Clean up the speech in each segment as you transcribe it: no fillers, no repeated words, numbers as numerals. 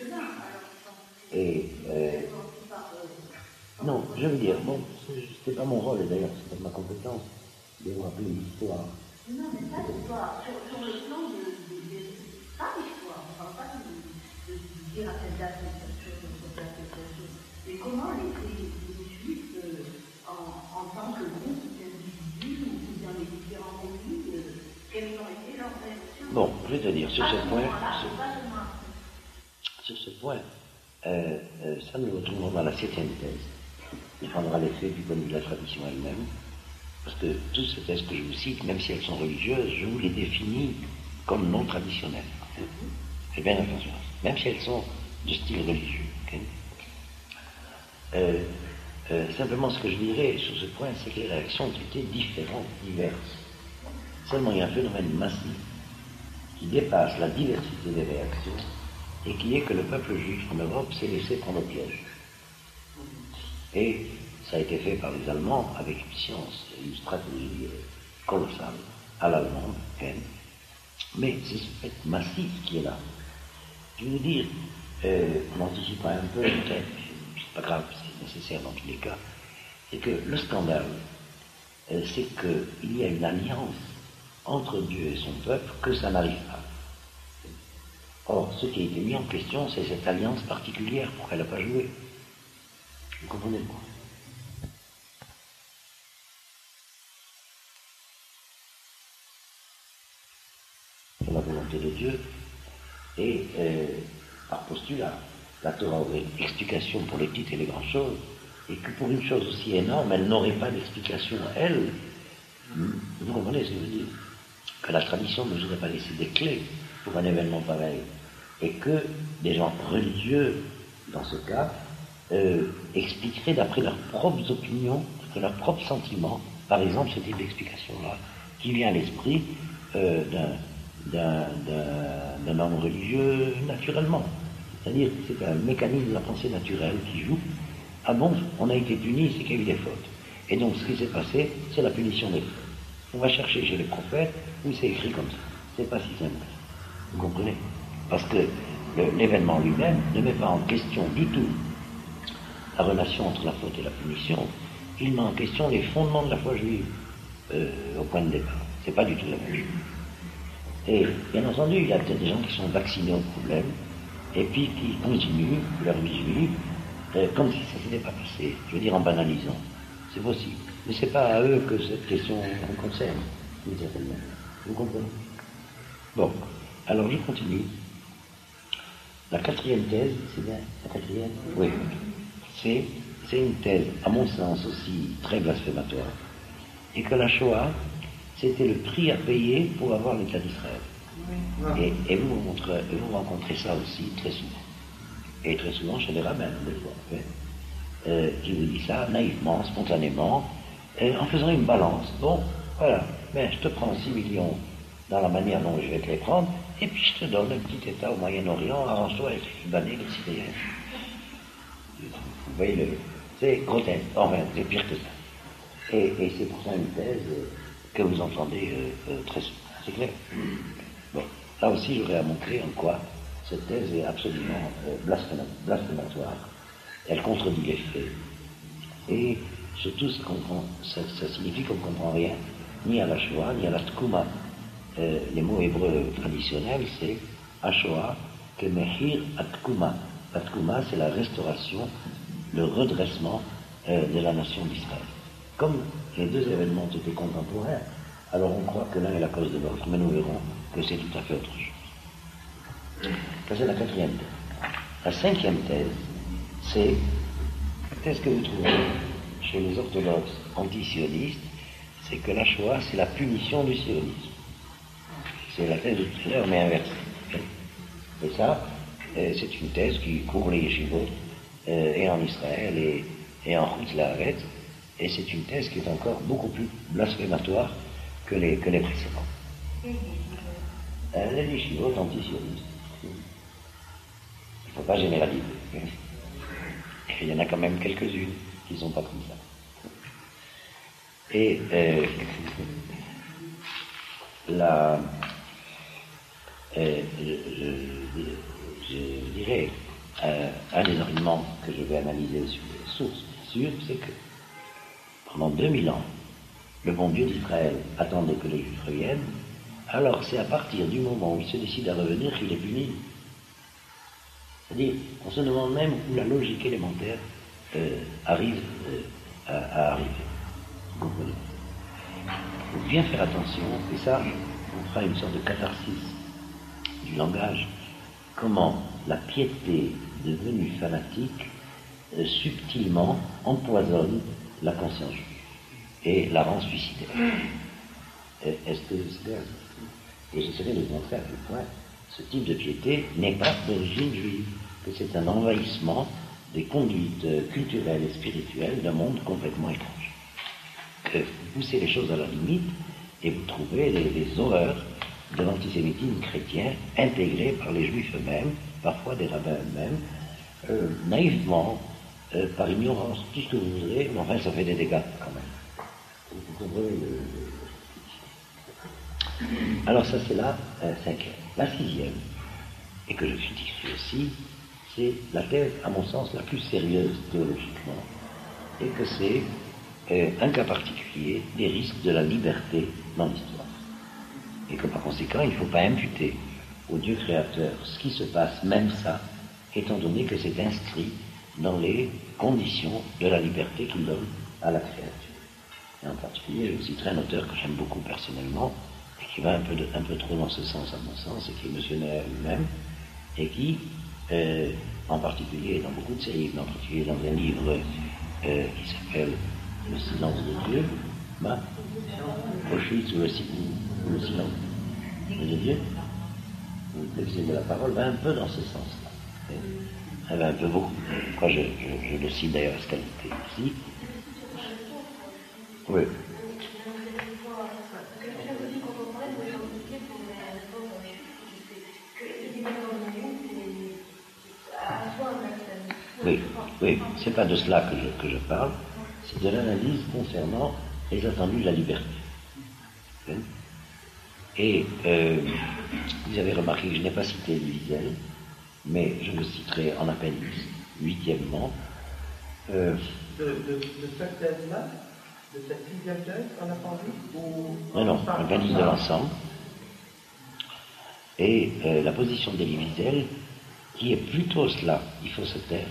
Et non, je veux dire, bon, c'est pas mon rôle, et d'ailleurs, c'est pas ma compétence de vous rappeler l'histoire. Non, mais pas l'histoire, sur le plan pas l'histoire, on ne parle pas de dire à telle date cette chose, telle date telle chose. Mais comment les Juifs, en tant que groupe d'individus ou dans les différents pays, quelles ont été leurs réactions? Bon, je vais te dire, sur ce point, ça nous retrouvons dans la 7e thèse. Il prendra l'effet du point de vue de la tradition elle-même, parce que toutes ces thèses que je vous cite, même si elles sont religieuses, je vous les définis comme non traditionnelles. Faites bien attention, même si elles sont de style religieux. Okay. Simplement, ce que je dirais sur ce point, c'est que les réactions ont été différentes, diverses. Seulement, il y a un phénomène massif qui dépasse la diversité des réactions et qui est que le peuple juif en Europe s'est laissé prendre au piège. Et ça a été fait par les Allemands avec une science et une stratégie colossale à l'allemande, mais c'est ce fait massif qui est là. Je vais vous dire, en anticipant un peu, peut-être, c'est pas grave, c'est nécessaire dans tous les cas, c'est que le scandale, c'est qu'il y a une alliance entre Dieu et son peuple que ça n'arrive pas. Or, ce qui a été mis en question, c'est cette alliance particulière pour qu'elle n'a pas joué. Vous comprenez quoi? C'est la volonté de Dieu, et par postulat, la Torah aurait une explication pour les petites et les grandes choses, et que pour une chose aussi énorme, elle n'aurait pas d'explication, elle. Vous comprenez ce que je veux dire? Que la tradition ne nous aurait pas laissé des clés pour un événement pareil, et que des gens religieux, dans ce cas, expliqueraient d'après leurs propres opinions, d'après leurs propres sentiments, par exemple ce type d'explication-là, qui vient à l'esprit d'un homme religieux naturellement. C'est-à-dire que c'est un mécanisme de la pensée naturelle qui joue. Ah bon, on a été puni, c'est qu'il y a eu des fautes. Et donc ce qui s'est passé, c'est la punition des fautes. On va chercher chez les prophètes où c'est écrit comme ça. C'est pas si simple. Vous comprenez? Parce que l'événement lui-même ne met pas en question du tout la relation entre la faute et la punition. Il met en question les fondements de la foi juive au point de départ. C'est pas du tout la même chose. Et bien entendu, il y a peut-être des gens qui sont vaccinés au problème et puis qui continuent leur vie juive comme si ça ne s'était pas passé. Je veux dire en banalisant. C'est possible. Mais c'est pas à eux que cette question concerne, d'une certaine manière. Vous comprenez? Bon, alors je continue. La 4e thèse, c'est bien la 4e? Oui. C'est une thèse, à mon sens aussi, très blasphématoire. Et que la Shoah, c'était le prix à payer pour avoir l'État d'Israël. Et vous rencontrez ça aussi très souvent. Et très souvent chez les rabbins, des fois, qui vous dit ça naïvement, spontanément, en faisant une balance. Bon, voilà, mais je te prends 6 millions dans la manière dont je vais te les prendre, et puis je te donne un petit État au Moyen-Orient, arrange-toi avec les Libanais, les Syriens. Vous voyez, c'est grotesque, enfin, c'est pire que ça. Et c'est pour ça une thèse que vous entendez très souvent, c'est clair. Bon, là aussi j'aurais à montrer en quoi cette thèse est absolument blasphématoire. Elle contredit les faits. Et surtout, ça signifie qu'on ne comprend rien, ni à la Shoah, ni à la Tkouma. Les mots hébreux traditionnels, c'est Shoah, Kemehir Atkuma. La Tkouma, c'est la restauration, le redressement de la nation d'Israël. Comme les deux événements étaient contemporains, alors on croit que l'un est la cause de l'autre, mais nous verrons que c'est tout à fait autre chose. Ça, c'est la 4e thèse. La 5e thèse, c'est ce que vous trouvez chez les orthodoxes anti-sionistes, c'est que la Shoah, c'est la punition du sionisme. C'est la thèse de tout à l'heure, mais inversée. Et ça, c'est une thèse qui court les yeshivot, et en Israël, et en Chutz La'aretz, et c'est une thèse qui est encore beaucoup plus blasphématoire que les précédentes. Les yeshivot anti-sionistes. Il ne faut pas généraliser. Il y en a quand même quelques-unes qui ne sont pas comme ça. Et je dirais un des arguments que je vais analyser sur les sources, bien sûr, c'est que pendant 2000 ans, le bon Dieu d'Israël attendait que les Juifs reviennent, alors c'est à partir du moment où il se décide à revenir qu'il est puni. C'est-à-dire, on se demande même où la logique élémentaire arrive à arriver. Vous comprenez? Il faut bien faire attention, et ça, on fera une sorte de catharsis du langage, comment la piété devenue fanatique subtilement empoisonne la conscience juive et la rend suicidaire. Est-ce que c'est clair? Et j'essaierai de vous montrer à quel point ce type de piété n'est pas d'origine juive, que c'est un envahissement des conduites culturelles et spirituelles d'un monde complètement étrange. Vous poussez les choses à la limite et vous trouvez les horreurs de l'antisémitisme chrétien intégré par les juifs eux-mêmes, parfois des rabbins eux-mêmes, naïvement, par ignorance, tout ce que vous voudrez, mais enfin ça fait des dégâts quand même. Vous comprenez Alors ça c'est la cinquième. La sixième, et que je critique aussi, c'est la thèse, à mon sens, la plus sérieuse théologiquement, et que c'est un cas particulier des risques de la liberté dans l'histoire. Et que par conséquent, il ne faut pas imputer au Dieu créateur ce qui se passe, même ça, étant donné que c'est inscrit dans les conditions de la liberté qu'il donne à la créature. Et en particulier, je citerai un auteur que j'aime beaucoup personnellement, et qui va un peu trop dans ce sens, à mon sens, et qui est M. Neher lui-même, et qui, en particulier, dans beaucoup de ses livres, en particulier dans un livre qui s'appelle Le silence de Dieu, Auschwitz ou le silence de Dieu, l'exil de la parole, va un peu dans ce sens-là. Elle va un peu beaucoup. Pourquoi je le cite d'ailleurs à ce qualité ici. Oui. Oui, c'est pas de cela que je parle, c'est de l'analyse concernant les attendus de la liberté. Et vous avez remarqué que je n'ai pas cité Wiesel, mais je le citerai en appendice, huitièmement. De cette thèse-là, de cette sixième thèse qu'on a parlé Non, appendice de l'ensemble. Et la position d'Elie Wiesel, qui est plutôt cela, il faut se taire.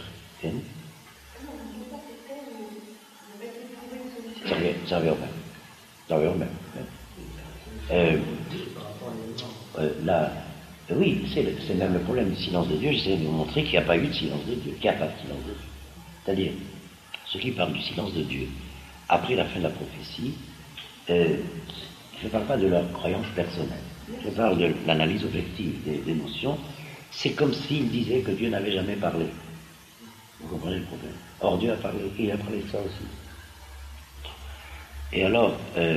Ça revient au même. Oui, c'est même le problème du silence de Dieu. J'essaie de vous montrer qu'il n'y a pas eu de silence de Dieu, qu'il n'y a pas de silence de Dieu. C'est-à-dire, ceux qui parlent du silence de Dieu après la fin de la prophétie, je ne parle pas de leur croyance personnelle, je parle de l'analyse objective des notions. C'est comme s'ils disaient que Dieu n'avait jamais parlé. Vous comprenez le problème? Or, Dieu a parlé, et il a parlé de ça aussi. Et alors,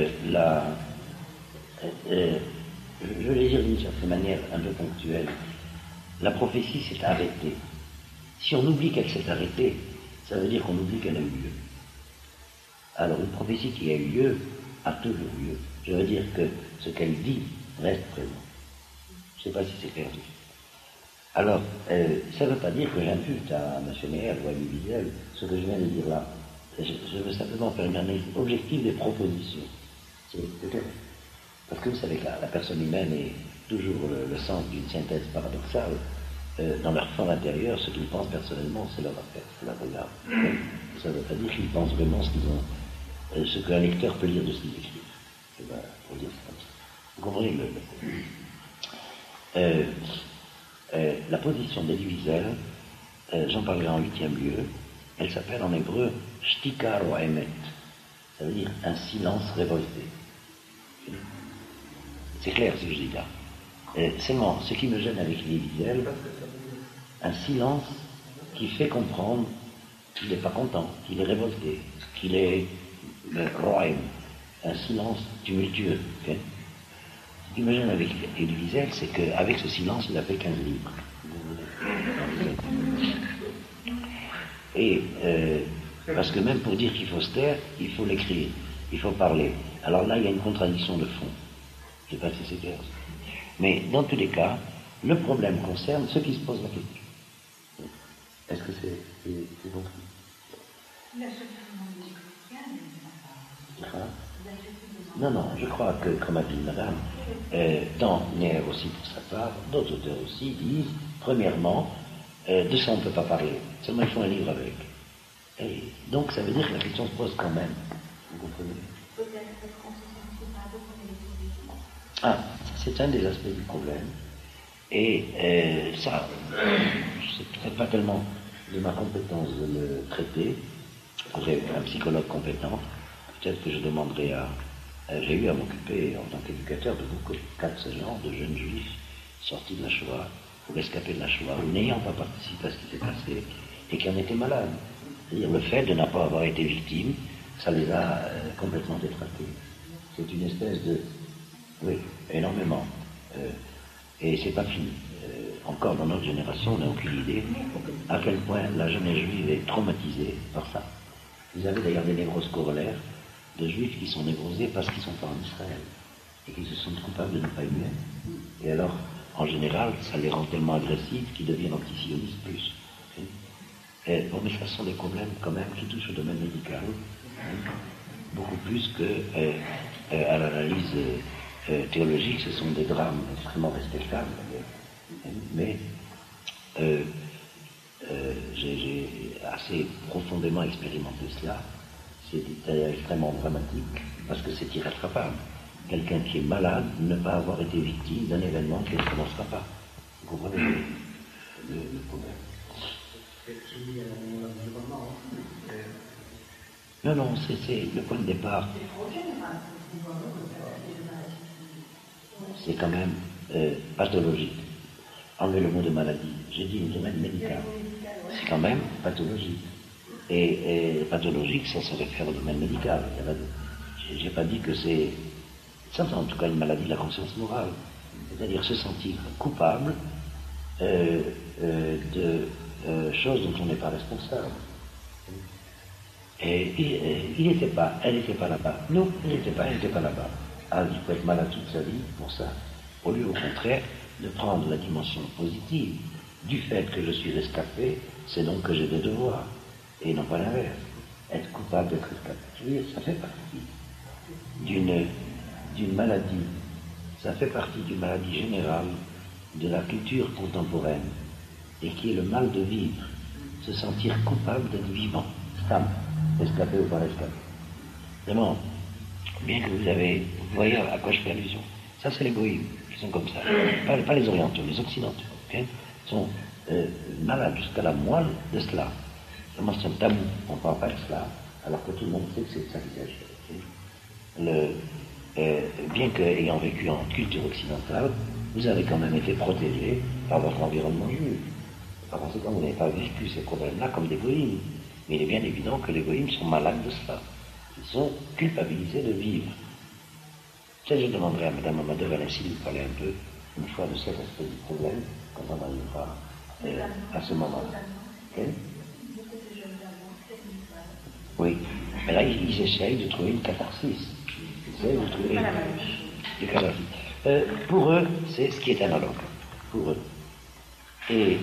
je vais dire d'une certaine manière un peu ponctuelle, la prophétie s'est arrêtée. Si on oublie qu'elle s'est arrêtée, ça veut dire qu'on oublie qu'elle a eu lieu. Alors, une prophétie qui a eu lieu a toujours lieu. Je veux dire que ce qu'elle dit reste présent. Je ne sais pas si c'est clair. Alors, ça ne veut pas dire que j'impute à M. Neher ou à Elie Wiesel ce que je viens de dire là. Je veux simplement faire une analyse objective des propositions. C'est clair. Parce que vous savez que la personne humaine est toujours le centre d'une synthèse paradoxale. Dans leur fond intérieur, ce qu'ils pensent personnellement, c'est leur affaire, c'est leur regard. Ça ne veut pas dire qu'ils pensent vraiment ce qu'un lecteur peut lire de ce qu'ils écrivent. Pour dire ça comme ça. Vous comprenez la position d'Elie Wiesel, j'en parlerai en huitième lieu, elle s'appelle en hébreu Shtika Roemet. Ça veut dire un silence révolté. C'est clair ce que je dis là. Seulement, ce qui me gêne avec Elie Wiesel, un silence qui fait comprendre qu'il n'est pas content, qu'il est révolté, qu'il est roem, un silence tumultueux. Okay? Ce qui me gêne avec Elie Wiesel, c'est qu'avec ce silence, il a fait 15 livres. Et parce que même pour dire qu'il faut se taire, il faut l'écrire, il faut parler. Alors là, il y a une contradiction de fond. Je ne sais pas si c'est clair. Mais dans tous les cas, le problème concerne ceux qui se posent la question. Est-ce que c'est bon? Non, non, je crois que, comme a dit madame, Nier aussi pour sa part, d'autres auteurs aussi disent, premièrement, de ça on ne peut pas parler, seulement il faut un livre avec. Et donc ça veut dire que la question se pose quand même, vous comprenez? Peut-être parce qu'on se sent coupable qu'on est les Ah, c'est un des aspects du problème. Et ça, c'est peut-être pas tellement de ma compétence de le traiter. Il faudrait un psychologue compétent. Peut-être que je demanderai à... j'ai eu à m'occuper en tant qu'éducateur de beaucoup de cas de ce genre, de jeunes juifs sortis de la Shoah, ou rescapés de la Shoah, ou n'ayant pas participé à ce qui s'est passé, et qui en étaient malades. C'est-à-dire le fait de ne pas avoir été victime, ça les a complètement détraqués. C'est une espèce de... Oui, énormément. Et c'est pas fini. Encore dans notre génération, on n'a aucune idée à quel point la jeunesse juive est traumatisée par ça. Vous avez d'ailleurs des névroses corollaires de juifs qui sont névrosés parce qu'ils sont pas en Israël et qui se sentent coupables de ne pas y être. Et alors, en général, ça les rend tellement agressifs qu'ils deviennent antisionistes plus. Bon, mais ça sont des problèmes quand même qui touchent au domaine médical, beaucoup plus que à l'analyse théologique. Ce sont des drames extrêmement respectables, mais j'ai assez profondément expérimenté cela. C'est extrêmement dramatique parce que c'est irrattrapable. Quelqu'un qui est malade ne pas avoir été victime d'un événement qui ne commencera pas. Vous comprenez le problème? Non, non, c'est le point de départ. C'est quand même pathologique. Enlevez le mot de maladie. J'ai dit le domaine médical. C'est quand même pathologique. Et pathologique, ça se réfère au domaine médical. J'ai pas dit que c'est... Ça, en tout cas, une maladie de la conscience morale. C'est-à-dire se sentir coupable de choses dont on n'est pas responsable. Et elle n'était pas là-bas. Non, elle n'était pas là-bas. Ah, il peut être malade toute sa vie pour ça. Au lieu, au contraire, de prendre la dimension positive du fait que je suis rescapé, c'est donc que j'ai des devoirs. Et non pas l'inverse. Être coupable d'être rescapé, ça fait partie d'une maladie. Ça fait partie d'une maladie générale de la culture contemporaine et qui est le mal de vivre. Se sentir coupable d'être vivant. Stam, rescapé ou pas rescapé. Vraiment, bien que vous voyez à quoi je fais allusion. Ça, c'est les goïms qui sont comme ça. Pas les orientaux, les occidentaux. Okay, sont malades jusqu'à la moelle de cela. Vraiment, c'est un tabou. On ne parle pas de cela, alors que tout le monde sait que c'est de ça qu'il s'agit. Bien qu'ayant vécu en culture occidentale, vous avez quand même été protégé par votre environnement juif. Par conséquent, vous n'avez pas vécu ces problèmes-là comme des goïms. Mais il est bien évident que les goïms sont malades de cela. Ils sont culpabilisés de vivre. Peut-être je demanderai à Mme Amadou Valency de vous parler un peu, une fois, de cet aspect du problème, quand on arrivera à ce moment-là. Okay? Oui, mais là, ils essayent de trouver une catharsis. Ils essayent de trouver une catharsis. Pour eux, c'est ce qui est analogue. Pour eux. Et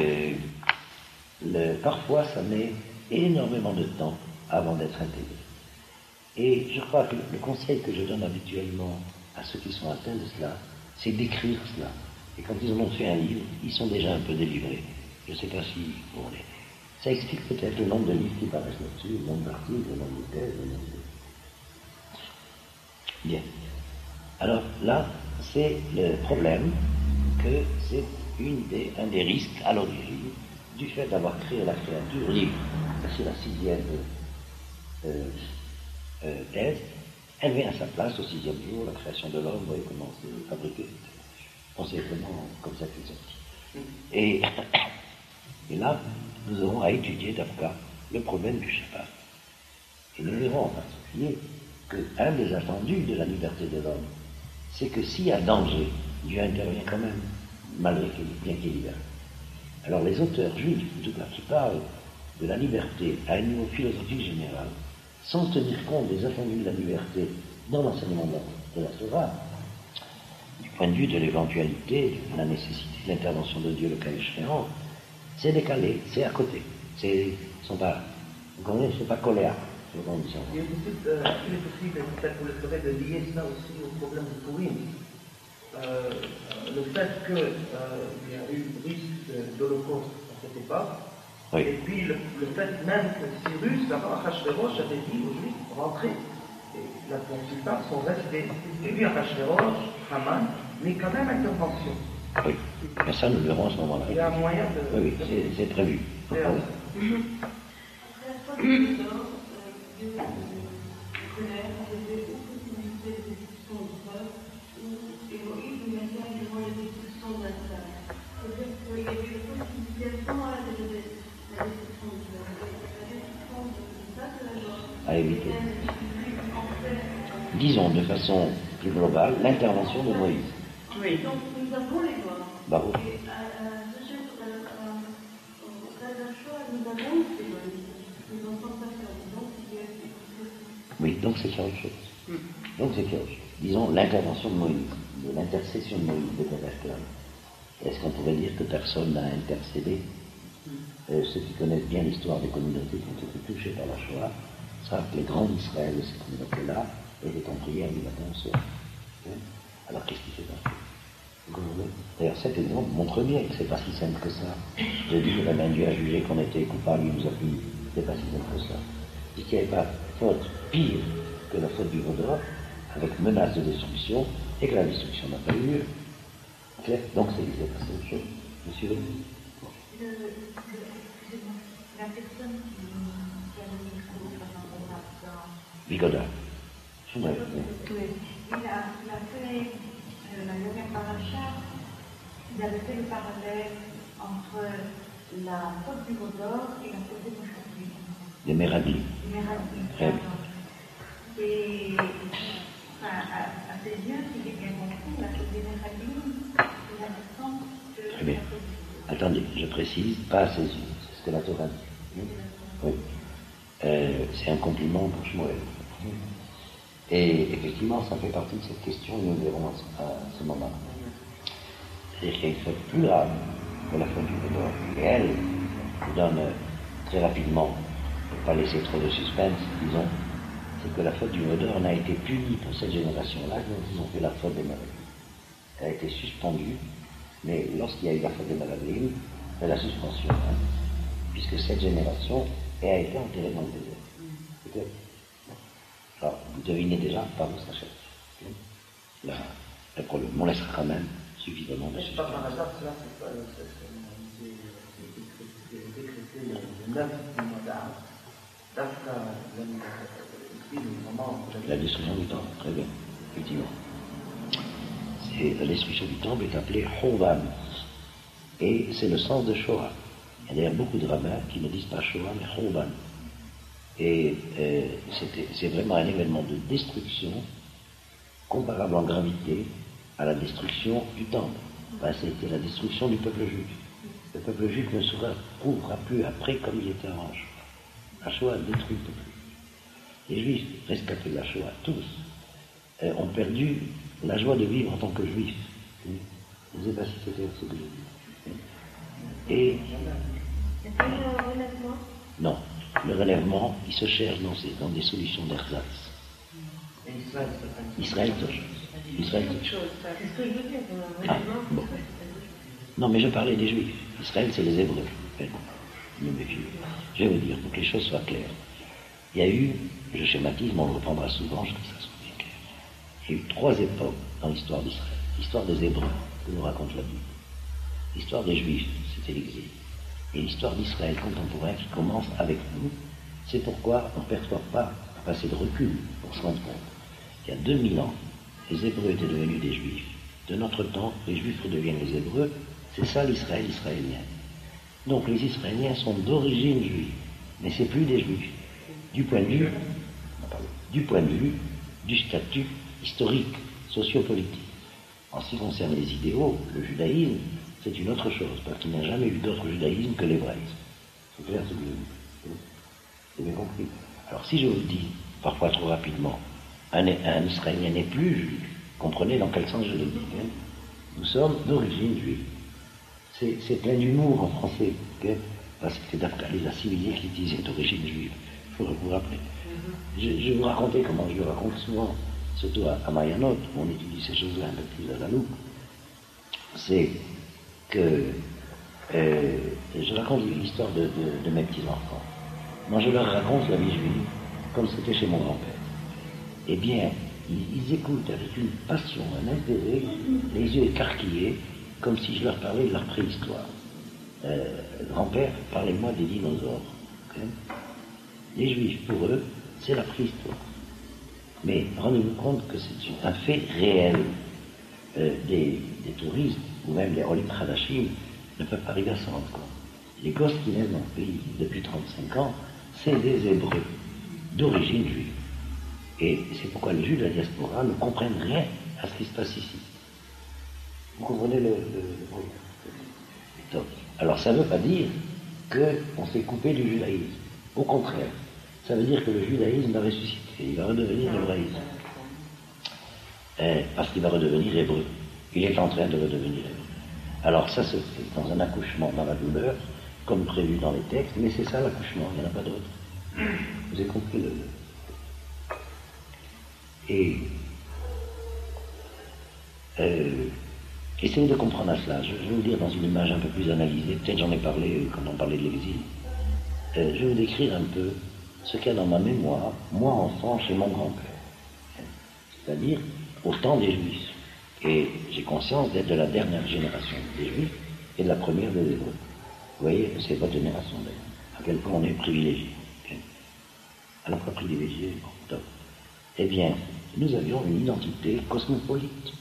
parfois, ça met énormément de temps avant d'être intégré. Et je crois que le conseil que je donne habituellement à ceux qui sont atteints de cela, c'est d'écrire cela. Et quand ils en ont fait un livre, ils sont déjà un peu délivrés. Je ne sais pas si vous voulez. Ça explique peut-être le nombre de livres qui paraissent là-dessus, le nombre d'articles, le nombre de thèses, le nombre de... Bien. Alors là, c'est le problème que c'est un des risques à l'origine du fait d'avoir créé la créature libre. C'est la 6e thèse. Elle vient à sa place au 6e jour, la création de l'homme, vous voyez comment c'est fabriqué. On sait vraiment comme ça qu'il est sorti. Et là, nous aurons à étudier d'abord le problème du Shabbat. Et nous verrons en particulier qu'un des attendus de la liberté de l'homme, c'est que s'il y a danger, Dieu intervient quand même, malgré qu'il, bien qu'il libère. Alors les auteurs juifs, en tout cas, qui parlent de la liberté à un niveau philosophique général, sans tenir compte des attendus de la liberté dans l'enseignement de la Torah, du point de vue de l'éventualité, de la nécessité de l'intervention de Dieu le cas échéant, C'est décalé, c'est à côté. Ils sont pas, vous comprenez, c'est pas collé à. Il est possible, peut-être vous le savez, de lier ça aussi au problème de Purim. Le fait qu'il y a eu le risque d'Holocauste à cette époque, Oui. et puis le fait même que Cyrus, d'abord Achashverosh, avait dit aux Juifs, rentrez. Et la plupart sont restés. Et puis Achashverosh, Haman, mais quand même intervention. Oui, mais ça nous le verrons à ce moment-là. Il y a un moyen de... Oui, c'est prévu. À éviter. Disons de façon plus globale l'intervention de Moïse. Oui. Donc nous avons les lois. Bah oui. Et nous avons ces lois. Nous en sommes pas sûrs. Oui, donc c'est ça autre chose. Donc c'est autre chose. Disons l'intervention de Moïse, de l'intercession de Moïse de Père. Est-ce qu'on pourrait dire que personne n'a intercédé? Ceux qui connaissent bien l'histoire des communautés qui ont été touchées par la Shoah savent que les grands d'Israël de ces communautés-là étaient en prière du matin au soir. Alors qu'est-ce qui s'est passé? D'ailleurs, cet exemple montre bien que c'est pas si simple que ça. Je dis que même Dieu a jugé qu'on était coupable, il nous a puni. C'est pas si simple que ça. Il n'y avait pas faute pire que la faute du Vaudor, avec menace de destruction, et que la destruction n'a pas eu lieu. Clair? Donc c'est qu'il s'est passé autre chose. Monsieur La personne qui a le micro pendant Bigoda. Oui. Il a fait la dernière paracha, il avait fait le parallèle entre la faute du Vaudor et la faute des Moshatim. Des Meraglim. Et à ses yeux, s'il est bien compris, la faute des Meraglim, c'est la naissance de Très bien. Attendez, je précise, pas à ses yeux, c'est ce que la Torah dit. Oui. C'est un compliment pour Shmuel. Et effectivement, ça fait partie de cette question, et nous le verrons à ce moment-là. C'est-à-dire qu'il y a une faute plus grave que la faute du Vaudor. Et elle nous donne très rapidement, pour ne pas laisser trop de suspense, disons, c'est que la faute du Vaudor n'a été punie pour cette génération-là, dont ils ont fait la faute des Meraglim. Elle a été suspendue, mais lorsqu'il y a eu la faute des Meraglim, c'est la suspension, puisque cette génération a été enterrée dans le désert. Alors, vous devinez déjà par où ça cherche. Là, le problème, on laissera quand même suffisamment de suspense. Par hasard, cela, c'est pas décrété le 9 du mois d'Av. La destruction du temple, très bien, effectivement. La destruction du temple est appelée Chovam. Et c'est le sens de Shoah. Il y a d'ailleurs beaucoup de rabbins qui ne disent pas Shoah, mais Chovam. Et c'est vraiment un événement de destruction comparable en gravité à la destruction du temple. C'était la destruction du peuple juif. Le peuple juif ne se retrouvera plus après comme il était avant la Shoah. La Shoah détruit le peuple juif. Les juifs rescapés de la Shoah, tous, ont perdu la joie de vivre en tant que juifs. Je ne sais pas si c'était ce que j'ai dit. Et... Non. Le relèvement, il se cherche dans des solutions d'ersatz. Israël, c'est autre chose. Israël, c'est autre chose. C'est ce que je veux dire. Ah, bon. Non, mais je parlais des Juifs. Israël, c'est les Hébreux. Je vais vous dire, pour que les choses soient claires. Il y a eu, je schématise, mais on le reprendra souvent, je trouve que ça soit bien clair. Il y a eu 3 époques dans l'histoire d'Israël. L'histoire des Hébreux, que nous raconte la Bible. L'histoire des Juifs, c'était l'exil. Et l'histoire d'Israël contemporain qui commence avec nous. C'est pourquoi on ne perçoit pas assez de recul pour se rendre compte. Il y a 2000 ans, les Hébreux étaient devenus des Juifs. De notre temps, les Juifs redeviennent les Hébreux. C'est ça l'Israël israélien. Donc les Israéliens sont d'origine juive, mais c'est plus des Juifs. Du point de vue du statut historique, sociopolitique. En ce qui concerne les idéaux, le judaïsme, c'est une autre chose, parce qu'il n'y a jamais eu d'autre judaïsme que l'hébraïsme. C'est clair ce que je dis. C'est bien compris. Alors si je vous dis, parfois trop rapidement, un Israélien n'est plus juif, comprenez dans quel sens je le dis. Nous sommes d'origine juive. c'est plein d'humour en français, okay? Parce que c'est d'après les assimilés qui disaient d'origine juive. Il faut vous rappeler. Je vais vous raconter comment je le raconte souvent, surtout à Mayanot, où on étudie ces choses-là un peu plus à la loupe. C'est que je raconte l'histoire de mes petits-enfants. Moi, je leur raconte la vie juive comme c'était chez mon grand-père. Eh bien, ils écoutent avec une passion, un intérêt, les yeux écarquillés, comme si je leur parlais de leur préhistoire. Grand-père, parlez-moi des dinosaures. Okay? Les Juifs, pour eux, c'est la préhistoire. Mais rendez-vous compte que c'est un fait réel. Des touristes, ou même les Olim Hadashim, ne peuvent pas arriver à s'en rendre compte. Les gosses qui naissent dans le pays depuis 35 ans, c'est des Hébreux, d'origine juive. Et c'est pourquoi les Juifs de la diaspora ne comprennent rien à ce qui se passe ici. Vous comprenez le donc, alors ça ne veut pas dire qu'on s'est coupé du judaïsme. Au contraire, ça veut dire que le judaïsme va ressusciter, il va redevenir hébraïsme. Parce qu'il va redevenir hébreu. Il est en train de redevenir hébreu. Alors ça se fait dans un accouchement dans la douleur, comme prévu dans les textes, mais c'est ça l'accouchement, il n'y en a pas d'autre. Vous avez compris le... Et essayez de comprendre cela. Je vais vous dire dans une image un peu plus analysée, peut-être j'en ai parlé quand on parlait de l'exil. Je vais vous décrire un peu ce qu'il y a dans ma mémoire, moi enfant, chez mon grand-père. C'est-à-dire au temps des Juifs. Et j'ai conscience d'être de la dernière génération des Juifs et de la première des Hébreux. Vous voyez, c'est votre génération d'ailleurs. À quel point on est privilégié. Okay? À la fois privilégié, top. Eh bien, nous avions une identité cosmopolite.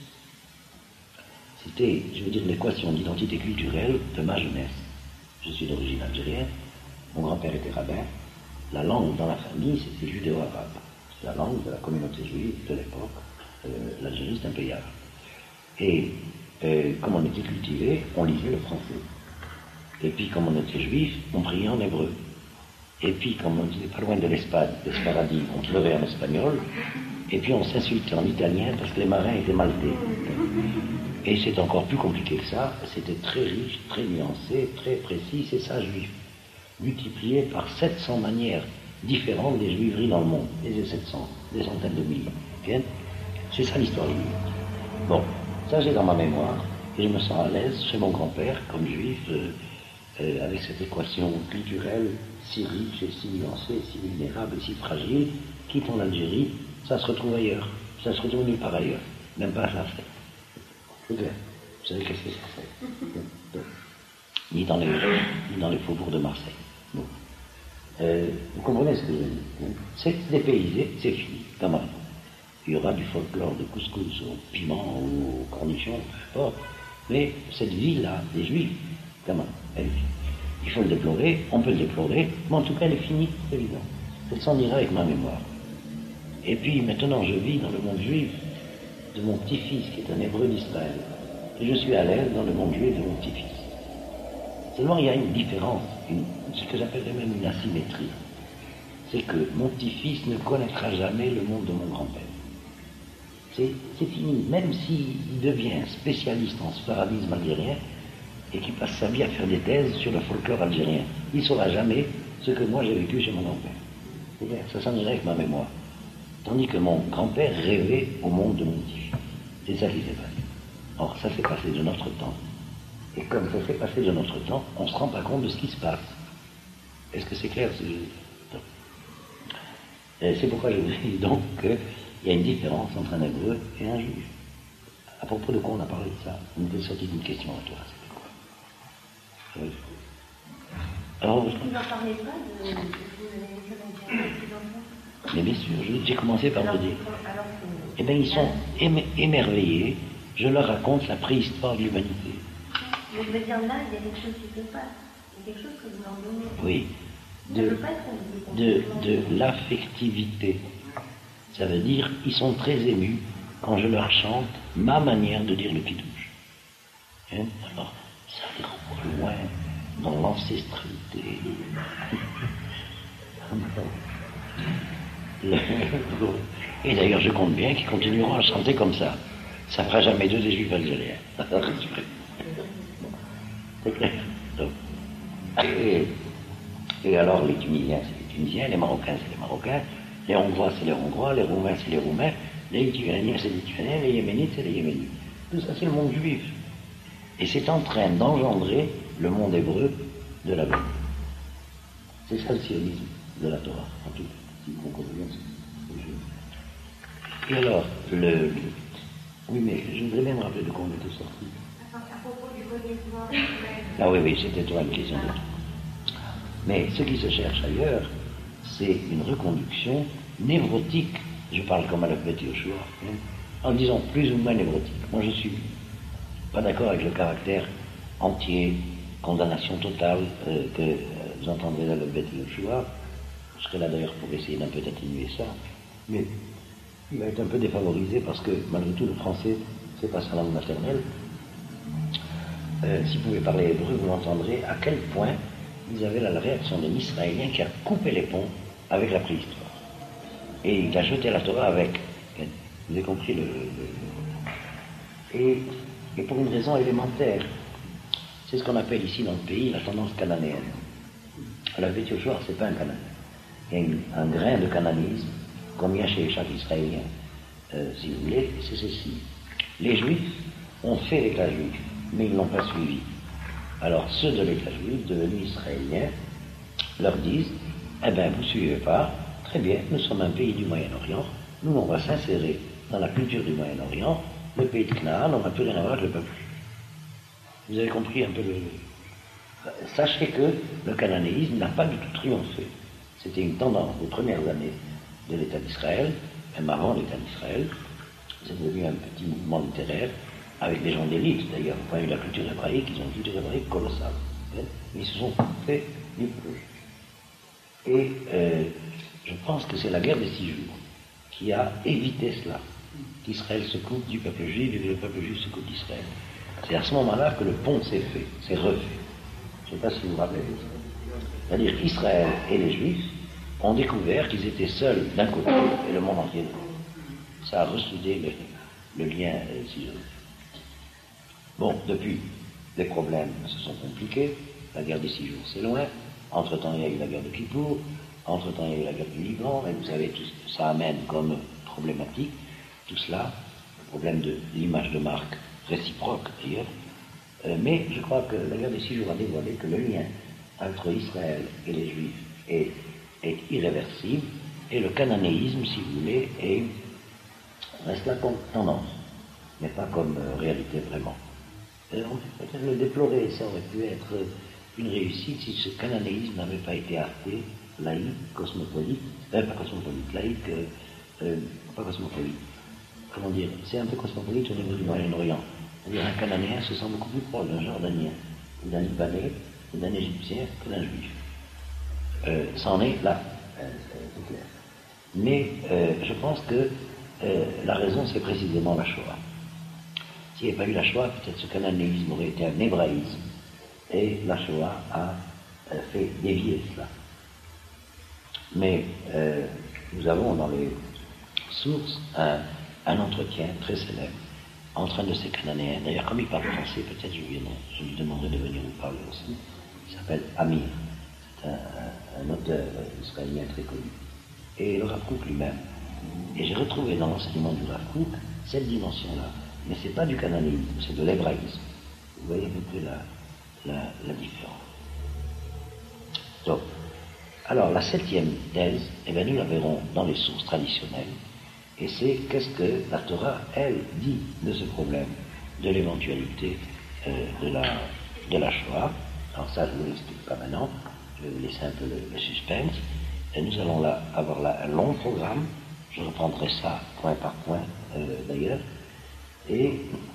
C'était, je veux dire, l'équation d'identité culturelle de ma jeunesse. Je suis d'origine algérienne, mon grand-père était rabbin, la langue dans la famille c'était judéo-arabe. C'est la langue de la communauté juive de l'époque, l'Algérie c'est un pays arabe. Et comme on était cultivé, on lisait le français. Et puis comme on était juif, on priait en hébreu. Et puis comme on était pas loin de l'Espagne, d'Esparadis, on pleurait en espagnol. Et puis on s'insultait en italien parce que les marins étaient maltais. Et c'est encore plus compliqué que ça, c'était très riche, très nuancé, très précis, c'est ça juif. Multiplié par 700 manières différentes des juiveries dans le monde. Et c'est 700, des centaines de milliers. Bien, c'est ça l'histoire des juifs. Bon, ça j'ai dans ma mémoire, et je me sens à l'aise chez mon grand-père, comme juif, avec cette équation culturelle si riche et si nuancée, si vulnérable et si fragile, quitte en Algérie, ça se retrouve ailleurs. Ça se retrouve nulle part ailleurs, même pas à la fête. C'est clair. Vous savez qu'est-ce que c'est? Ni dans les faubourgs de Marseille. Bon. Vous comprenez ce que je veux dire? C'est dépaysé, c'est fini, quand même. Il y aura du folklore de couscous au piment ou au cornichon, peu importe. Mais cette vie-là, des Juifs, quand même, elle est finie. Il faut le déplorer, on peut le déplorer, mais en tout cas elle est finie, c'est évident. Elle s'en ira avec ma mémoire. Et puis maintenant je vis dans le monde juif de mon petit-fils qui est un hébreu d'Israël. Et je suis à l'aise dans le monde juif de mon petit-fils. Seulement il y a une différence, ce que j'appellerais même une asymétrie. C'est que mon petit-fils ne connaîtra jamais le monde de mon grand-père. C'est fini, même s'il devient spécialiste en sfaradisme algérien et qu'il passe sa vie à faire des thèses sur le folklore algérien, il ne saura jamais ce que moi j'ai vécu chez mon grand-père. C'est clair, ça s'en irait avec ma mémoire. Tandis que mon grand-père rêvait au monde de mon petit-fils. C'est ça qui s'est passé. Or, ça s'est passé de notre temps. Et comme ça s'est passé de notre temps, on ne se rend pas compte de ce qui se passe. Est-ce que c'est clair c'est pourquoi je vous dis donc qu'il y a une différence entre un hébreu et un juif. À propos de quoi on a parlé de ça? On était sorti d'une question à toi. C'était quoi? Alors, vous n'en parlez pas de ce que vous avez dit. Mais bien sûr, j'ai commencé par vous dire. Eh bien, ils sont émerveillés. Je leur raconte la préhistoire de l'humanité. Mais je veux dire, là, il y a quelque chose qui se passe. Il y a quelque chose que vous leur donnez. Oui. De l'affectivité. Ça veut dire, ils sont très émus quand je leur chante ma manière de dire le kiddush. Hein? Alors, ça les renvoie loin dans l'ancestralité. Et d'ailleurs, je compte bien qu'ils continueront à chanter comme ça. Ça ne fera jamais d'eux des juifs algériens. C'est clair. Donc, et alors, les Tunisiens, c'est les Tunisiens, les Marocains, c'est les Marocains, les Hongrois, c'est les Hongrois, les Roumains, c'est les Roumains, les Lituaniens, c'est les Lituaniens, les Yéménites, c'est les Yéménites. Tout ça, c'est le monde juif. Et c'est en train d'engendrer le monde hébreu de la Bible. C'est ça le sionisme de la Torah, en tout cas, si vous comprenez bien. Et alors, oui, mais je voudrais bien me rappeler de quoi on était sorti. À propos du connaissement. Ah oui, oui, c'était toi une question. Mais ce qui se cherche ailleurs, c'est une reconduction névrotique. Je parle comme à la Beth Yoshua, hein, en disant plus ou moins névrotique. Moi, je suis pas d'accord avec le caractère entier, condamnation totale que vous entendrez dans le Beth Yoshua. Je serai là d'ailleurs pour essayer d'un peu d'atténuer ça. Mais il va être un peu défavorisé parce que malgré tout le français, c'est pas sa langue maternelle. Si vous pouvez parler hébreu, vous entendrez à quel point ils avaient la réaction d'un Israélien qui a coupé les ponts avec la préhistoire. Et il a jeté la Torah avec. Vous avez compris et pour une raison élémentaire. C'est ce qu'on appelle ici dans le pays la tendance cananéenne. La Beth Yoshua, c'est pas un Canaan. Il y a un grain de cananisme, comme il y a chez chaque Israélien, si vous voulez, c'est ceci. Les Juifs ont fait l'État juif, mais ils ne l'ont pas suivi. Alors ceux de l'État juif, devenus Israéliens, leur disent, eh bien, vous ne suivez pas, très bien, nous sommes un pays du Moyen-Orient, nous on va s'insérer dans la culture du Moyen-Orient, le pays de Canaan, on n'a plus rien à voir avec le peuple juif. Vous avez compris un peu Sachez que le cananéisme n'a pas du tout triomphé. C'était une tendance des premières années de l'État d'Israël, même avant l'État d'Israël. C'est devenu un petit mouvement littéraire, avec des gens d'élite d'ailleurs. Au point de vue de la culture hébraïque, ils ont une culture hébraïque colossale. Mais ils se sont fait du peuple juif. Et je pense que c'est la guerre des 6 jours qui a évité cela, qu'Israël se coupe du peuple juif et que le peuple juif se coupe d'Israël. C'est à ce moment-là que le pont s'est fait, s'est refait. Je ne sais pas si vous vous rappelez de ça. C'est-à-dire qu'Israël et les Juifs ont découvert qu'ils étaient seuls d'un côté et le monde entier de l'autre. Ça a ressoudé le lien si je veux. Bon, depuis, les problèmes se sont compliqués. La guerre des 6 jours, c'est loin. Entre-temps, il y a eu la guerre de Kippour. Entre-temps, il y a eu la guerre du Liban. Et vous savez, tout ça amène comme problématique tout cela, le problème de l'image de marque réciproque d'ailleurs. Mais je crois que la guerre des 6 jours a dévoilé que le lien entre Israël et les Juifs est irréversible, et le cananéisme, si vous voulez, reste là comme tendance, mais pas comme réalité vraiment. On peut peut-être le déplorer, ça aurait pu être une réussite si ce cananéisme n'avait pas été athée, laïque, cosmopolite, pas cosmopolite, laïque, pas cosmopolite. Comment dire, c'est un peu cosmopolite au niveau du Moyen-Orient. C'est-à-dire un Cananéen se sent beaucoup plus proche d'un Jordanien, ou d'un Libanais, ou d'un Égyptien que d'un Juif. Ça en est là, c'est clair. Mais je pense que la raison, c'est précisément la Shoah. S'il n'y avait pas eu la Shoah, peut-être ce cananéisme aurait été un hébraïsme, et la Shoah a fait dévier cela. Mais nous avons dans les sources un entretien très célèbre entre un de ces Cananéens. D'ailleurs, comme il parle français, peut-être je lui demanderai de venir vous parler aussi. Il s'appelle Amir. C'est un auteur israélien très connu. Et le Rav Kook lui-même. Et j'ai retrouvé dans l'enseignement du Rav Kook cette dimension-là. Mais ce n'est pas du cananéisme, c'est de l'hébraïsme. Vous voyez à peu près la différence. Donc, alors, la 7e thèse, eh bien, nous la verrons dans les sources traditionnelles. Et c'est qu'est-ce que la Torah, elle, dit de ce problème, de l'éventualité de la Shoah. Alors ça, je ne vous l'explique pas maintenant, je vais vous laisser un peu le suspense. Et nous allons là avoir là un long programme, je reprendrai ça point par point d'ailleurs, et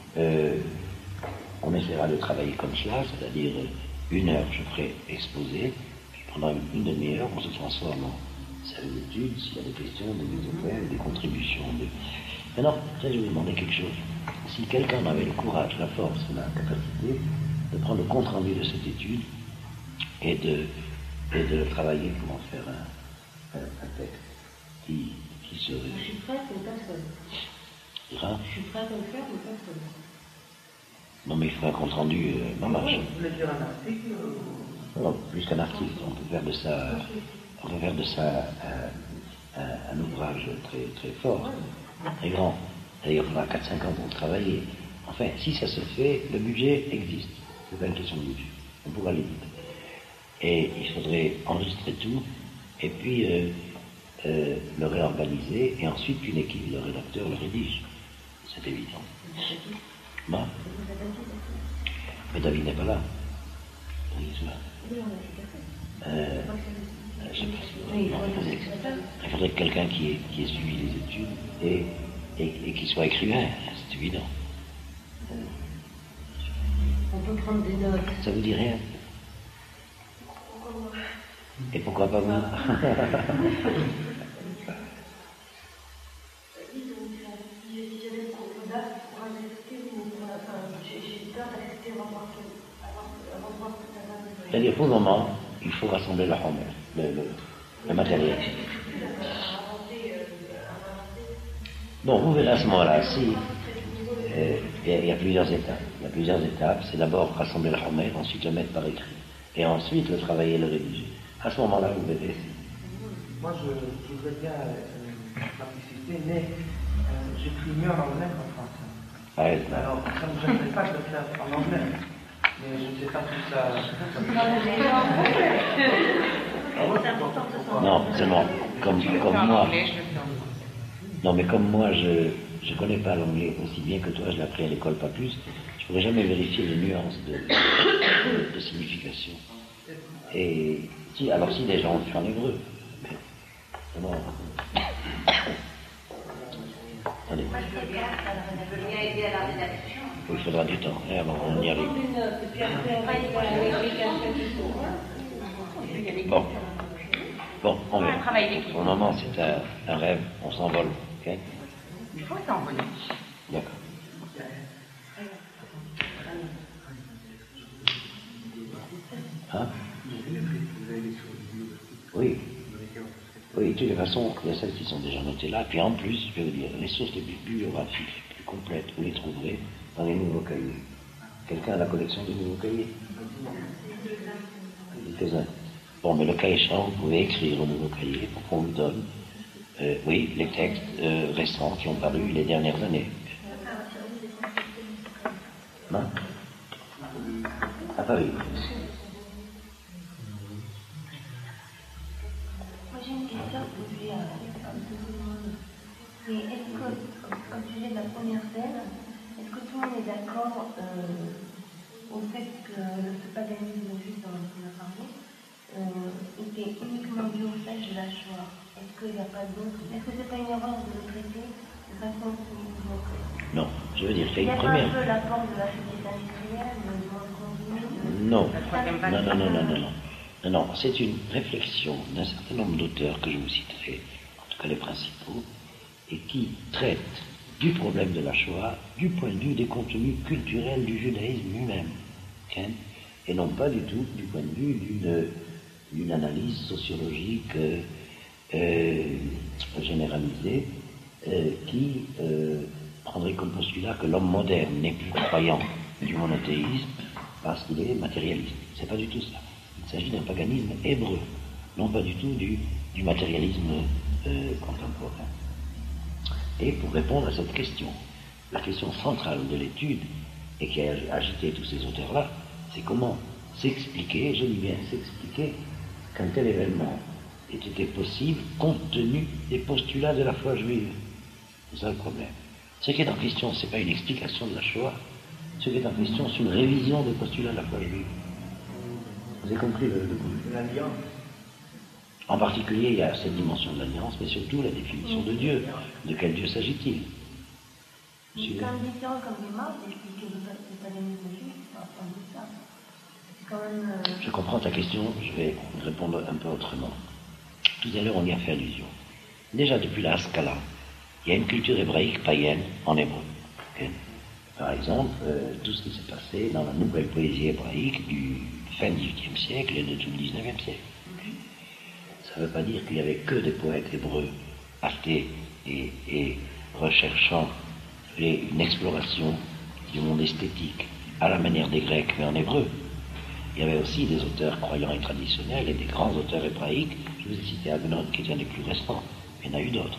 on essaiera de travailler comme cela, c'est-à-dire 1 heure je ferai exposer, puis pendant une demi-heure on se transforme en série d'études, s'il y a des questions, des mises au point, des contributions. Maintenant, peut-être je vais vous demander quelque chose. Si quelqu'un avait le courage, la force, la capacité de prendre le compte-rendu de cette étude et de le travailler pour en faire un texte qui serait... Je suis prête, mais pas seule. Ira. Je suis prête à le faire, mais pas seule. Non, mais il faut un compte rendu, maman. Vous voulez dire un article Non, plus qu'un article, on peut faire de ça, un ouvrage très, très fort, très grand. D'ailleurs, il faudra 4-5 ans pour travailler. Enfin, si ça se fait, le budget existe. C'est pas une question de budget. On pourra l'éditer. Et il faudrait enregistrer tout, et puis le réorganiser, et ensuite qu'une équipe de rédacteurs le rédige. C'est évident. Moi mais David n'est pas là. David est là. Je sais pas. Il faudrait que quelqu'un qui ait suivi les études et qui soit écrivain, c'est évident. On peut prendre des notes. Ça vous dit rien? Et pourquoi pas vous? C'est-à-dire, pour le moment, il faut rassembler la homer, le matériel. Bon, vous verrez à ce moment-là, si il y a plusieurs étapes. Il y a plusieurs étapes. C'est d'abord rassembler la homer, ensuite le mettre par écrit, et ensuite le travailler et le rédiger. À ce moment-là, vous verrez. Moi, je voudrais bien participer, mais j'écris mieux en anglais qu'en français. Ah, ouais, Alors, ça ne me gênerait pas de le faire en anglais, mais je ne sais pas si ça... non, seulement, comme moi... Non, mais comme moi, je ne connais pas l'anglais aussi bien que toi, je l'ai appris à l'école, pas plus, je ne pourrais jamais vérifier les nuances de signification. Et alors si des gens ont fait en hébreu, mais bon. Attendez. Je veux bien aider à la rédaction. Il faudra du temps, hein, avant on y arrive. Bon, on verra. Pour le moment, c'est un rêve, on s'envole. Okay? Il faut s'envoler. D'accord. Hein? Oui. Oui, de toute façon, il y a celles qui sont déjà notées là. Puis en plus, je vais vous dire, les sources les plus bibliographiques, les plus complètes, vous les trouverez dans les nouveaux cahiers. Quelqu'un a la collection des nouveaux cahiers? Quelques-uns. Bon, mais le cas échéant, vous pouvez écrire au nouveau cahier pour qu'on vous donne, oui, les textes récents qui ont paru les dernières années. Non? À Paris. Moi j'ai une question posée à tout le monde. C'est est-ce que, au sujet de la première scène, est-ce que tout le monde est d'accord au fait que ce paganisme juste dont on a parlé était uniquement dû au fait de la Shoah? Est-ce qu'il n'y a pas d'autre? Est-ce que c'est pas une erreur de le traiter de façon uniquement? Non, je veux dire, c'est il y une a première. pas un peu l'apport de la société industrielle, du monde convenu? Non. Non, c'est une réflexion d'un certain nombre d'auteurs que je vous citerai, en tout cas les principaux, et qui traitent du problème de la Shoah du point de vue des contenus culturels du judaïsme lui-même, hein, et non pas du tout du point de vue d'une analyse sociologique généralisée qui prendrait comme postulat que l'homme moderne n'est plus croyant du monothéisme parce qu'il est matérialiste. C'est pas du tout ça. Il s'agit d'un paganisme hébreu, non pas du tout du matérialisme contemporain. Et pour répondre à cette question, la question centrale de l'étude, et qui a agité tous ces auteurs-là, c'est comment s'expliquer, je dis bien s'expliquer, qu'un tel événement ait été possible compte tenu des postulats de la foi juive. C'est ça le problème. Ce qui est en question, ce n'est pas une explication de la Shoah. Ce qui est en question, c'est une révision des postulats de la foi juive. Vous avez compris le L'alliance. En particulier, il y a cette dimension de l'alliance, mais surtout la définition de Dieu. De quel Dieu s'agit-il? C'est quand même différent comme démarche d'expliquer le paganisme juif, enfin ça. C'est quand même... Je comprends ta question, je vais répondre un peu autrement. Tout à l'heure, on y a fait allusion. Déjà, depuis la Haskalah, il y a une culture hébraïque païenne en hébreu. Okay? Par exemple, tout ce qui s'est passé dans la nouvelle poésie hébraïque du fin XVIIIe siècle et de tout le XIXe siècle. Ça ne veut pas dire qu'il n'y avait que des poètes hébreux athées et recherchant une exploration du monde esthétique à la manière des Grecs, mais en hébreu. Il y avait aussi des auteurs croyants et traditionnels et des grands auteurs hébraïques. Je vous ai cité Agenor, qui est un des plus récents. Il y en a eu d'autres.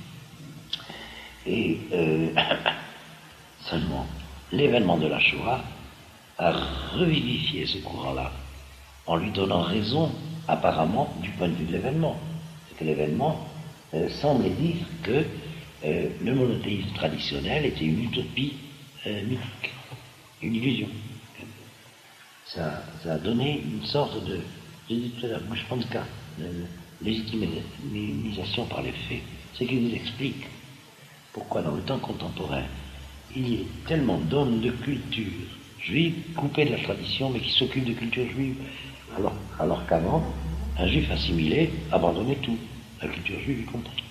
Et seulement, l'événement de la Shoah a revivifié ce courant-là, en lui donnant raison, apparemment, du point de vue de l'événement. C'est que l'événement semblait dire que le monothéisme traditionnel était une utopie mythique, une illusion. Ça a donné une sorte de, j'ai dit tout à l'heure, Gushpanka, légitimisation par les faits. C'est qui nous explique pourquoi dans le temps contemporain, il y a tellement d'hommes de culture juive coupés de la tradition, mais qui s'occupent de culture juive, alors qu'avant, un juif assimilé abandonnait tout, la culture juive y compris.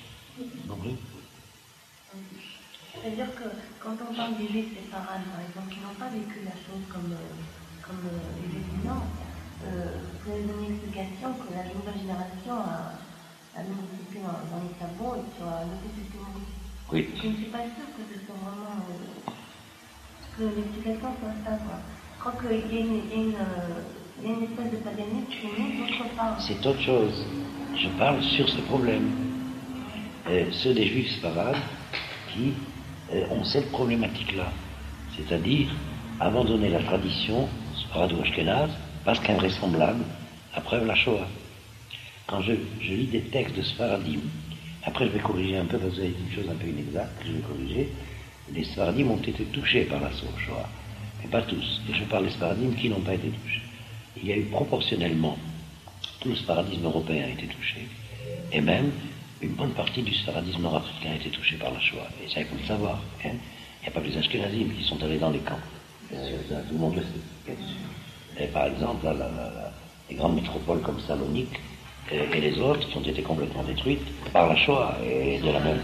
C'est-à-dire que quand on parle des juifs séfarades, par exemple, qui n'ont pas vécu la chose comme les juifs du Nord, vous pouvez donner une explication que la nouvelle génération a mis dans les sabots et qui a noté ce témoignage. Oui. Je ne suis pas sûre que ce soit vraiment que l'explication soit ça, quoi. Je crois qu'il y a une espèce de paganisme qui est née d'autre part. C'est autre chose. Je parle sur ce problème. Ceux des juifs séfarades qui ont cette problématique-là, c'est-à-dire abandonner la tradition séfarado-ashkénaze parce qu'invraisemblable, la preuve la Shoah. Quand je lis des textes de Sfaradim, après je vais corriger un peu parce que vous avez dit une chose un peu inexacte que je vais corriger, les Sfaradim ont été touchés par la Shoah, mais pas tous. Et je parle des Sfaradim qui n'ont pas été touchés. Il y a eu proportionnellement, tout le sfaradisme européen a été touché, et même une bonne partie du sfaradisme nord-africain a été touché par la Shoah. Et ça, il faut le savoir. Hein. Il n'y a pas que les Ashkenazim qui sont allés dans les camps. Ça, tout le monde le sait. Et par exemple, les grandes métropoles comme Salonique et les autres ont été complètement détruites par la Shoah et de la même.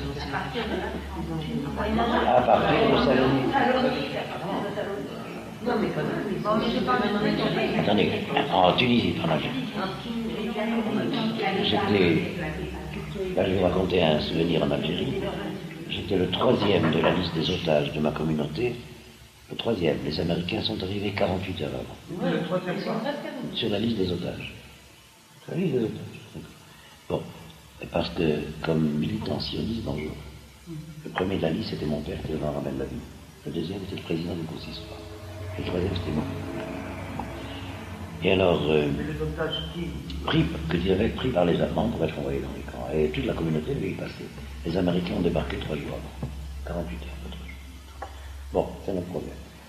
À partir de Salonique. Attendez, en Tunisie, en Algérie. Là, je vais vous raconter un souvenir en Algérie. J'étais le 3e de la liste des otages de ma communauté. Le 3e. Les Américains sont arrivés 48 heures avant. Le 3e quoi? Sur la liste des otages. Sur la liste des otages. Bon. Parce que, comme militant sioniste dangereux, le premier de la liste, c'était mon père qui en ramène la vie. Le deuxième, c'était le président du consistoire. Et le troisième, c'était moi. Et alors, que avait pris par les Allemands pour être envoyés dans les camps. Et toute la communauté devait y passer. Les Américains ont débarqué 3 jours avant. 48 heures, 3 jours. Bon, c'est notre problème.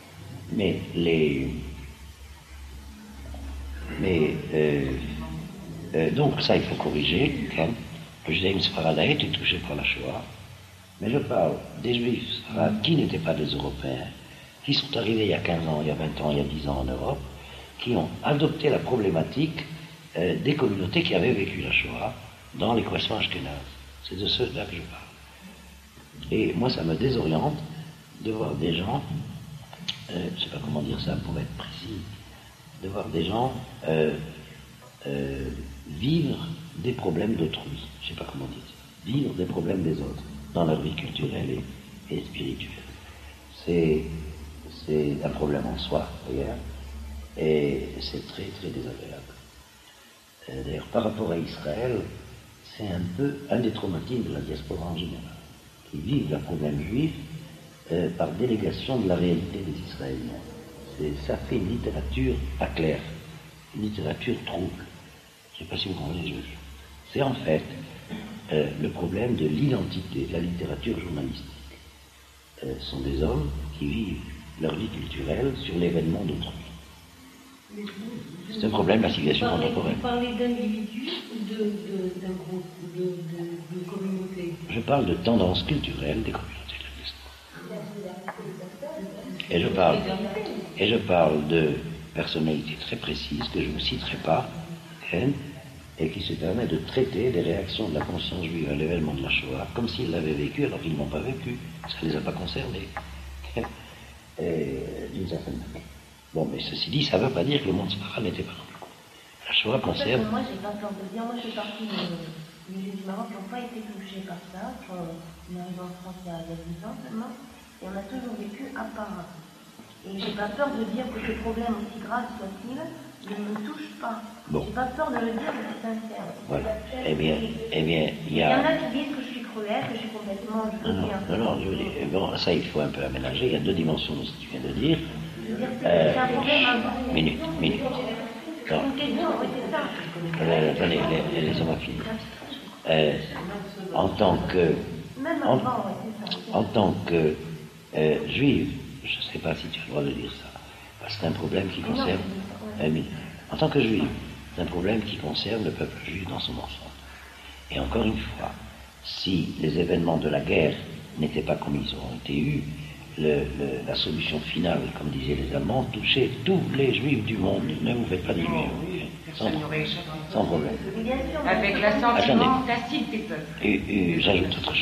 Donc ça, il faut corriger. Hein. Le judaïsme séfarade a été touché par la Shoah. Mais je parle des juifs séfarades qui n'étaient pas des Européens, qui sont arrivés il y a 15 ans, il y a 20 ans, il y a 10 ans en Europe, qui ont adopté la problématique des communautés qui avaient vécu la Shoah dans l'équation ashkénaze. C'est de ceux-là que je parle. Et moi, ça me désoriente de voir des gens, je ne sais pas comment dire ça pour être précis, de voir des gens vivre des problèmes d'autrui. Je ne sais pas comment dire ça. Vivre des problèmes des autres dans leur vie culturelle et spirituelle. C'est un problème en soi, d'ailleurs, et c'est très, très désagréable. D'ailleurs, par rapport à Israël, c'est un peu un des traumatismes de la diaspora en général, qui vivent le problème juif par délégation de la réalité des Israéliens. Ça fait une littérature pas claire, une littérature trouble. Je ne sais pas si vous comprenez ce que je veux dire. C'est en fait le problème de l'identité de la littérature journalistique. Ce sont des hommes qui vivent leur vie culturelle sur l'événement d'autrui. C'est un problème de la civilisation contemporaine. Vous parlez d'individus ou d'un groupe, de communauté? Je parle de tendance culturelle des communautés de l'Est. Et je parle de personnalités très précises que je ne citerai pas, et qui se permettent de traiter des réactions de la conscience juive à l'événement de la Shoah comme s'ils l'avaient vécu alors qu'ils ne l'ont pas vécu. Ça ne les a pas concernés. D'une certaine manière. Bon, mais ceci dit, ça ne veut pas dire que le monde séfarade n'était pas dans le coup. La Shoah concerne... Moi, j'ai pas peur de dire, moi, je fais partie des juifs du Maroc qui n'ont pas été touchés par ça, qui sont arrivés en France il y a 10 ans seulement, et on a toujours vécu à part. Et j'ai pas peur de dire que ce problème, aussi grave soit-il, ne me touche pas. Bon. J'ai pas peur de le dire, je suis sincère. Voilà. Eh bien, il y Il y en a... a qui disent que je suis cruelle, que je suis complètement... Non, je veux dire, bon, ça il faut un peu aménager, il y a deux dimensions de ce que tu viens de dire. Je veux dire, c'est un problème avant. Minute. Non. C'est une question, oui, c'est ça. Attendez, laissez-moi finir. En tant que... Même avant, oui, c'est ça. En tant que juive, je ne sais pas si tu as le droit de dire ça, parce que c'est un problème qui concerne... en tant que juive, c'est un problème qui concerne le peuple juif dans son ensemble. Et encore une fois, si les événements de la guerre n'étaient pas comme ils ont été eus, la solution finale, comme disaient les Allemands, touchait tous les juifs du monde. Ne vous faites pas d'illusions. Sans problème. Avec l'assentiment tacite des peuples. Et j'ajoute autre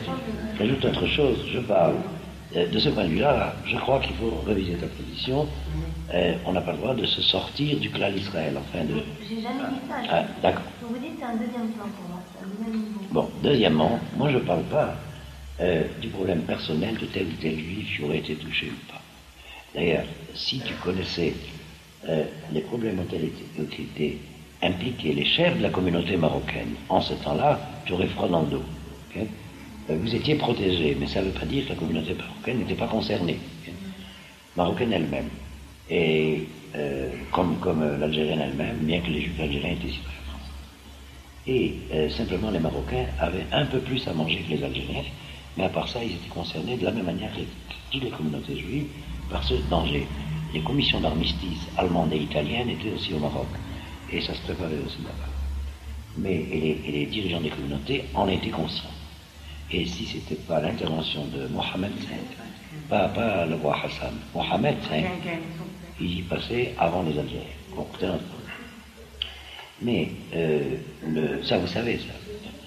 chose, je parle. De ce point de vue-là, je crois qu'il faut réviser ta position. On n'a pas le droit de se sortir du clan d'Israël. Enfin de... J'ai jamais dit ça. Ah, d'accord. Vous dites que c'est un deuxième plan pour moi, c'est un deuxième niveau. Bon, deuxièmement, moi je ne parle pas du problème personnel de tel ou tel juif qui aurait été touché ou pas. D'ailleurs, si tu connaissais les problèmes auxquels étaient impliqués les chefs de la communauté marocaine, en ce temps-là, tu aurais froid dans le dos. Okay? Vous étiez protégés, mais ça ne veut pas dire que la communauté marocaine n'était pas concernée. Okay? Marocaine elle-même. Et comme l'Algérienne elle-même, bien que les juifs algériens étaient citoyens français. Et simplement les Marocains avaient un peu plus à manger que les Algériens, mais à part ça, ils étaient concernés de la même manière que toutes les communautés juives par ce danger. Les commissions d'armistice allemandes et italiennes étaient aussi au Maroc, et ça se préparait aussi là-bas. Mais et les dirigeants des communautés en étaient conscients. Et si ce n'était pas l'intervention de Mohamed V, pas le roi Hassan, Mohamed V, il y passait avant les Algériens. Bon, c'est notre problème. Mais ça, vous savez ça.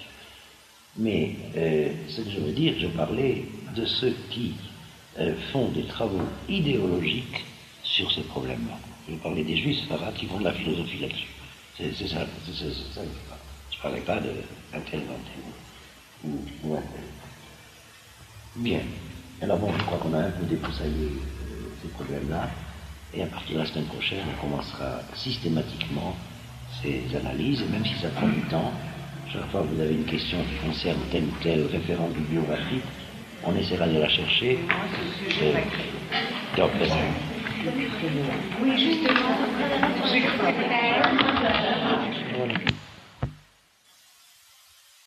Mais ce que je veux dire, je parlais de ceux qui font des travaux idéologiques sur ces problèmes-là. Je parlais des juifs sfarades qui font de la philosophie là-dessus. C'est ça que je parle. Je ne parlais pas d'un tel ou un tel. Bien. Alors bon, je crois qu'on a un peu débroussaillé ces problèmes-là. Et à partir de la semaine prochaine, on commencera systématiquement ces analyses, et même si ça prend du temps, chaque fois que vous avez une question qui concerne tel ou tel référent bibliographique, on essaiera de la chercher. Donc, Oui, justement. voilà.